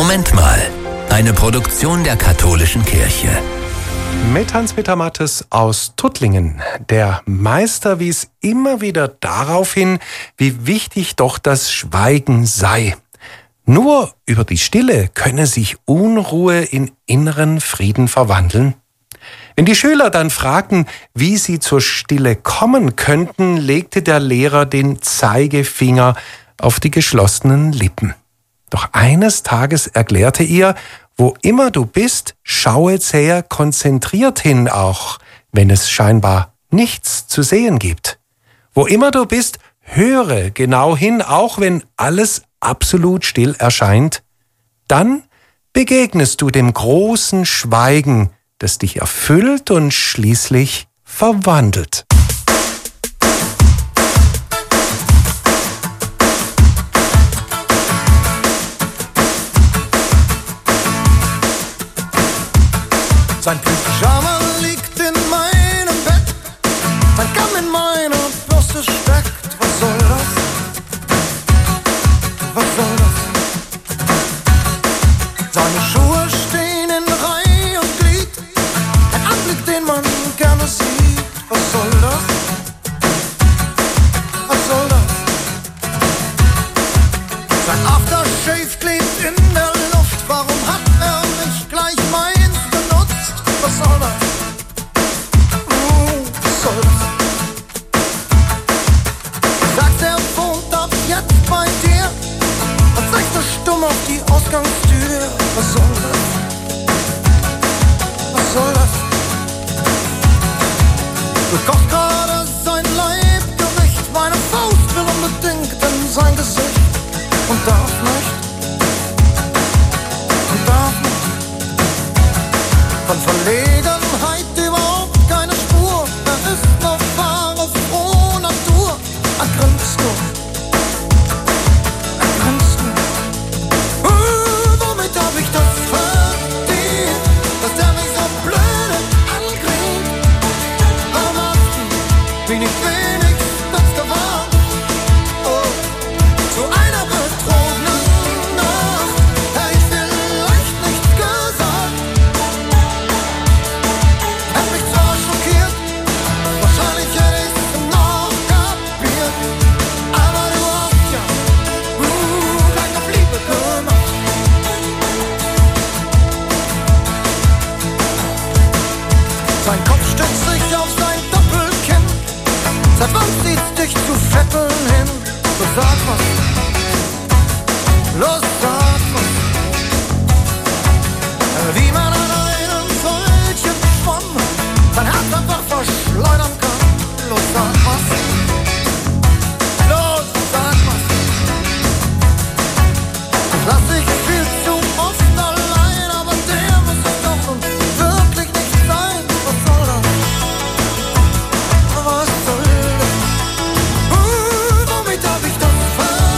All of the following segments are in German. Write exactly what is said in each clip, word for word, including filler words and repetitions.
Moment mal. Eine Produktion der katholischen Kirche. Mit Hans-Peter Mattes aus Tuttlingen. Der Meister wies immer wieder darauf hin, wie wichtig doch das Schweigen sei. Nur über die Stille könne sich Unruhe in inneren Frieden verwandeln. Wenn die Schüler dann fragten, wie sie zur Stille kommen könnten, legte der Lehrer den Zeigefinger auf die geschlossenen Lippen. Doch eines Tages erklärte er, wo immer du bist, schaue sehr konzentriert hin, auch wenn es scheinbar nichts zu sehen gibt. Wo immer du bist, höre genau hin, auch wenn alles absolut still erscheint. Dann begegnest du dem großen Schweigen, das dich erfüllt und schließlich verwandelt. Sein Pyjama liegt in meinem Bett, sein Kamm in meiner Bürste steckt. Was soll das? Was soll das? Seine Schuhe stehen in Reihe und Glied, ein Anblick, den man gerne sieht. Was soll das? Was soll das? Sein Aftershave klebt in der Luft, warum hat er nicht gleich meins benutzt? Was soll das? Uh, was soll das? Sagt er wohnt ab jetzt bei dir und zeigt so stumm auf die Ausgangstür. Was soll das? Was soll das? Du kochst gerade sein Leibgericht, meine Faust will unbedingt in sein Gesicht und darf nicht, und darf nicht. Von Verlegenheit überhaupt keine Spur, er ist noch wahre, frohe Natur. Er grinst nur, er grinst nur. Uh, womit hab ich das verdient, dass der mich so blöde ankriegt? Am Abend bin ich wenigstens gewarnt, oh, zu einer betrogenen Nacht hätte ich vielleicht nichts gesagt. Hätt mich zwar schockiert, wahrscheinlich hätte ich's noch kapiert, aber du hast ja uh, gleich auf Liebe gemacht. Sein Kopf stützt sich auf sein Doppelkinn, seit wann zieht's dich zu Vetteln hin? So sag was, los sag was, wie man an einem solchen Schwamm sein Herz einfach verschleudern kann. Los sag was, los sag was. Ich lass dich viel zu oft allein, aber der muss es doch nun wirklich nicht sein. Was soll das? Was soll das? Uh, womit hab ich das verdient,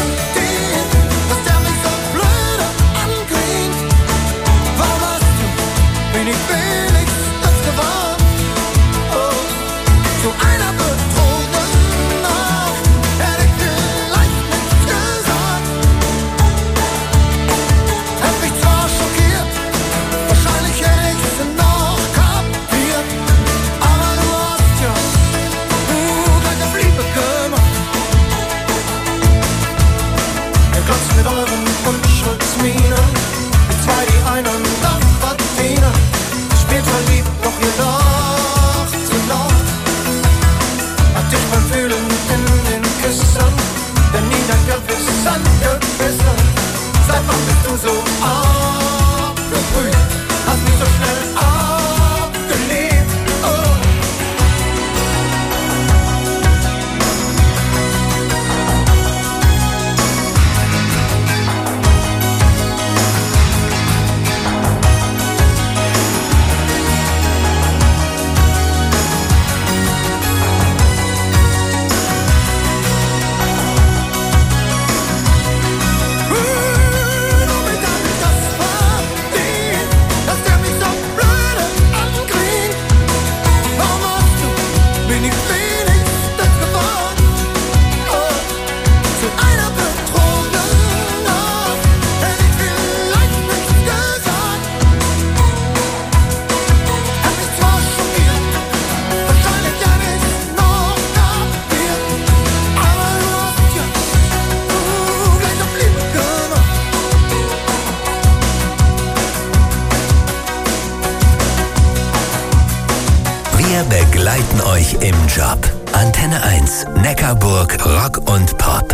begleiten euch im Job. Antenne eins, Neckarburg, Rock und Pop.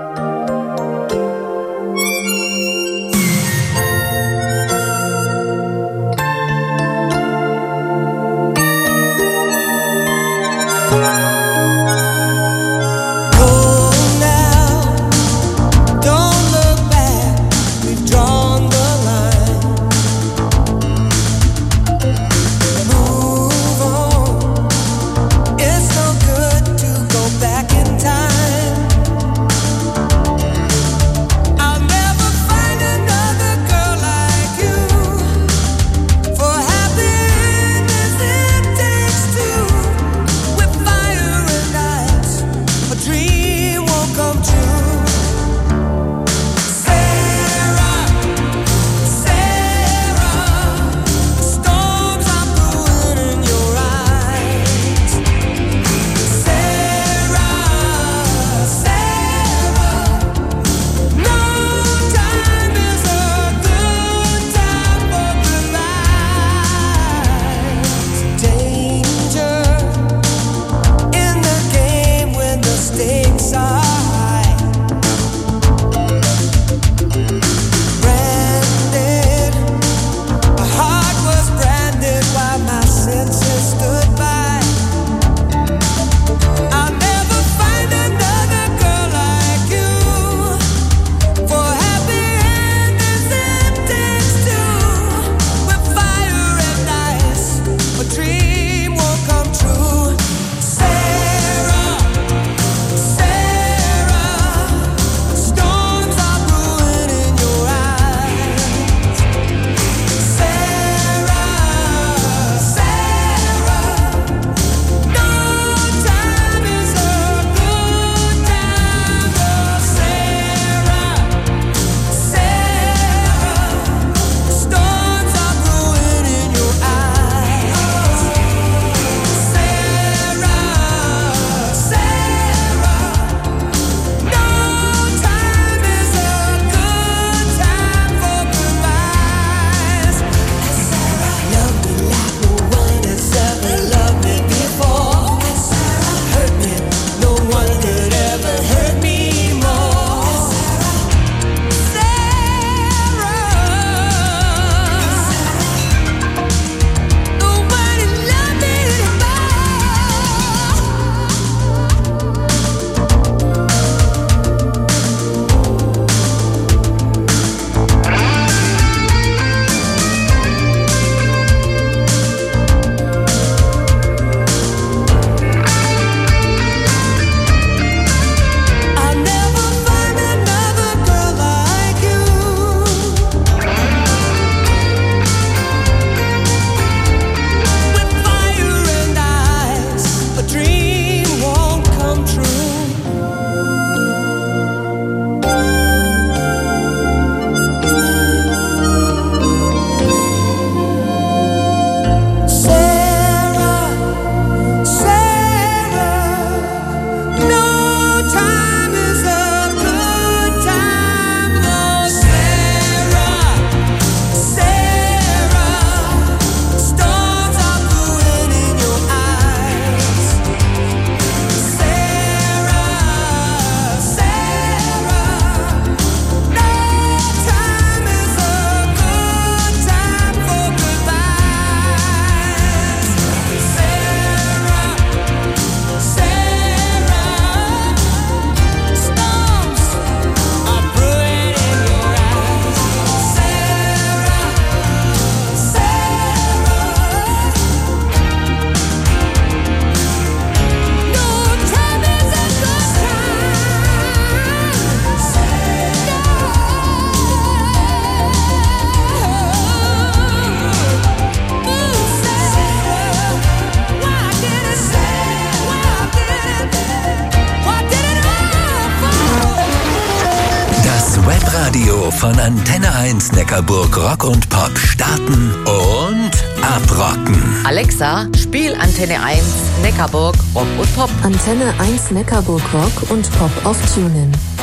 Radio von Antenne eins Neckarburg Rock und Pop starten und abrocken. Alexa, spiel Antenne eins Neckarburg Rock und Pop. Antenne eins Neckarburg Rock und Pop auf TuneIn.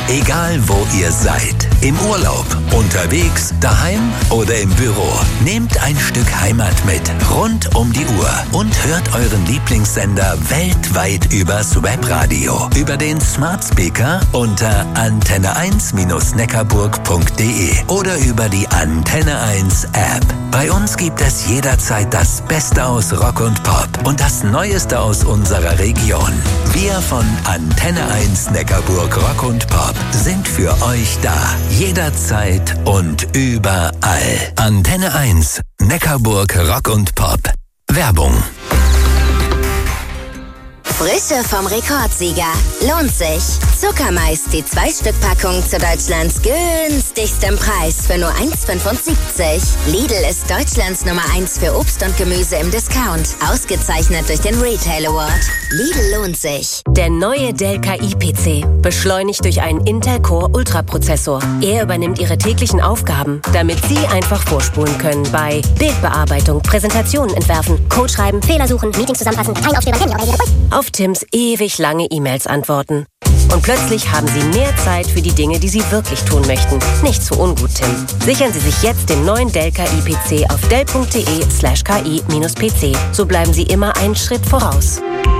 Egal wo ihr seid, im Urlaub, unterwegs, daheim oder im Büro, nehmt ein Stück Heimat mit, rund um die Uhr und hört euren Lieblingssender weltweit übers Webradio, über den Smart Speaker unter antenne eins neckarburg punkt de oder über die Antenne eins App. Bei uns gibt es jederzeit das Beste aus Rock und Pop und das Neueste aus unserer Region. Wir von Antenne eins Neckarburg Rock und Pop sind für euch da. Jederzeit und überall. Antenne eins Neckarburg Rock und Pop. Werbung. Frische vom Rekordsieger. Lohnt sich. Zuckermais, die zwei-Stück-Packung zu Deutschlands günstigstem Preis für nur eins Komma fünfundsiebzig. Lidl ist Deutschlands Nummer eins für Obst und Gemüse im Discount. Ausgezeichnet durch den Retail Award. Lidl lohnt sich. Der neue Dell K I P C. Beschleunigt durch einen Intel Core Ultra-Prozessor. Er übernimmt Ihre täglichen Aufgaben, damit Sie einfach vorspulen können bei Bildbearbeitung, Präsentationen entwerfen, Code schreiben, Fehler suchen, Meetings zusammenfassen, kein Aufstehen beim Handy oder auf Tims ewig lange E-Mails antworten. Und plötzlich haben Sie mehr Zeit für die Dinge, die Sie wirklich tun möchten. Nicht zu ungut, Tim. Sichern Sie sich jetzt den neuen Dell K I P C auf dell punkt de slash ki minus pc. So bleiben Sie immer einen Schritt voraus.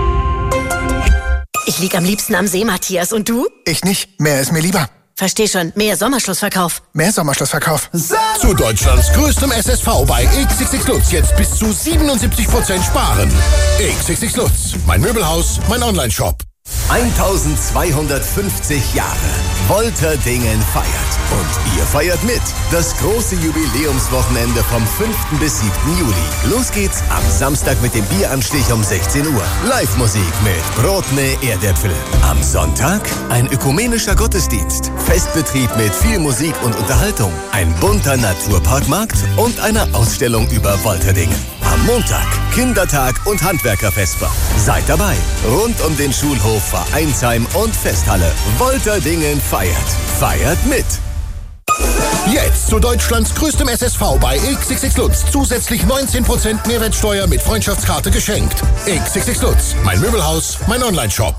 Ich lieg am liebsten am See, Matthias. Und du? Ich nicht. Mehr ist mir lieber. Versteh schon. Mehr Sommerschlussverkauf. Mehr Sommerschlussverkauf. Zu Deutschlands größtem S S V bei X X X Lutz jetzt bis zu siebenundsiebzig Prozent sparen. X X X Lutz. Mein Möbelhaus, mein Online-Shop. eintausendzweihundertfünfzig Jahre. Wolterdingen feiert. Und ihr feiert mit. Das große Jubiläumswochenende vom fünften bis siebten Juli. Los geht's am Samstag mit dem Bieranstich um sechzehn Uhr. Live-Musik mit Brotne Erdäpfel. Am Sonntag ein ökumenischer Gottesdienst. Festbetrieb mit viel Musik und Unterhaltung. Ein bunter Naturparkmarkt und eine Ausstellung über Wolterdingen. Am Montag Kindertag und Handwerkervesper. Seid dabei. Rund um den Schulhof, Vereinsheim und Festhalle. Wolterdingen feiert. Feiert mit. Jetzt zu Deutschlands größtem S S V bei X X X Lutz. Zusätzlich neunzehn Prozent Mehrwertsteuer mit Freundschaftskarte geschenkt. X X X Lutz. Mein Möbelhaus, mein Online-Shop.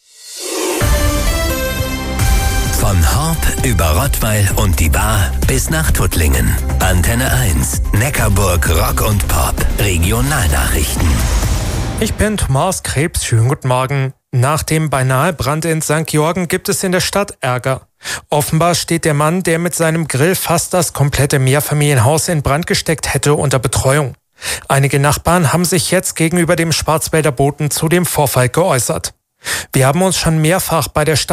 Von Horb über Rottweil und die Bar bis nach Tuttlingen. Antenne eins, Neckarburg Rock und Pop. Regionalnachrichten. Ich bin Thomas Krebs. Schönen guten Morgen. Nach dem beinahe Brand in Sankt Georgen gibt es in der Stadt Ärger. Offenbar steht der Mann, der mit seinem Grill fast das komplette Mehrfamilienhaus in Brand gesteckt hätte, unter Betreuung. Einige Nachbarn haben sich jetzt gegenüber dem Schwarzwälder Boten zu dem Vorfall geäußert. Wir haben uns schon mehrfach bei der Stadt